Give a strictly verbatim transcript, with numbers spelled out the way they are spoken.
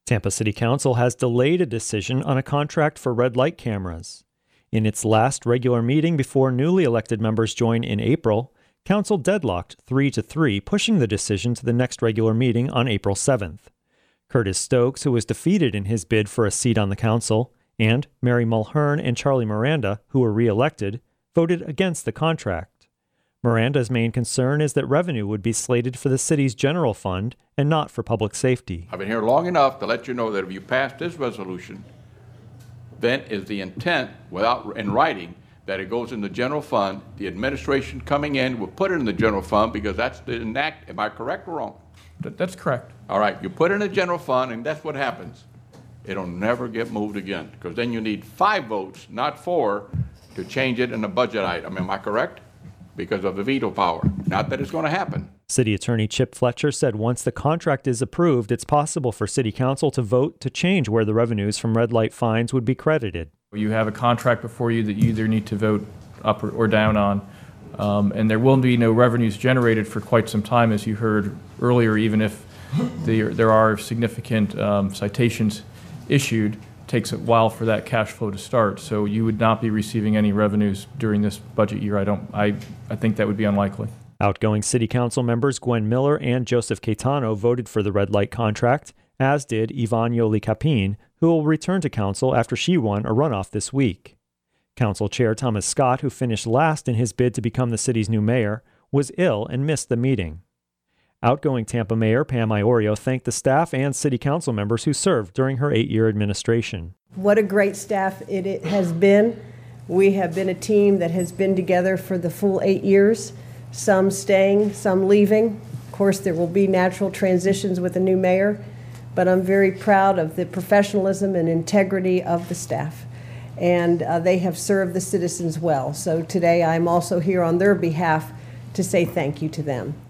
Tampa City Council has delayed a decision on a contract for red light cameras. In its last regular meeting before newly elected members join in April, Council deadlocked three to three, pushing the decision to the next regular meeting on April seventh. Curtis Stokes, who was defeated in his bid for a seat on the council, and Mary Mulhern and Charlie Miranda, who were re-elected, voted against the contract. Miranda's main concern is that revenue would be slated for the city's general fund and not for public safety. I've been here long enough to let you know that if you pass this resolution, then is the intent, without in writing, that it goes in the general fund. The administration coming in will put it in the general fund because that's the enact. Am I correct or wrong? That's correct. All right, you put it in the general fund, and that's what happens. It'll never get moved again because then you need five votes, not four, to change it in a budget item. Am I correct? Because of the veto power. Not that it's going to happen. City Attorney Chip Fletcher said once the contract is approved, it's possible for City Council to vote to change where the revenues from red light fines would be credited. You have a contract before you that you either need to vote up or, or down on, um, and there will be no revenues generated for quite some time, as you heard earlier, even if the, there are significant um, citations issued. Takes a while for that cash flow to start, so you would not be receiving any revenues during this budget year. I don't. I, I think that would be unlikely. Outgoing City Council members Gwen Miller and Joseph Caetano voted for the red light contract, as did Yvonne Yoli-Capine, who will return to council after she won a runoff this week. Council Chair Thomas Scott, who finished last in his bid to become the city's new mayor, was ill and missed the meeting. Outgoing Tampa Mayor Pam Iorio thanked the staff and City Council members who served during her eight-year administration. What a great staff it, it has been. We have been a team that has been together for the full eight years, some staying, some leaving. Of course, there will be natural transitions with a new mayor, but I'm very proud of the professionalism and integrity of the staff. And uh, they have served the citizens well. So today I'm also here on their behalf to say thank you to them.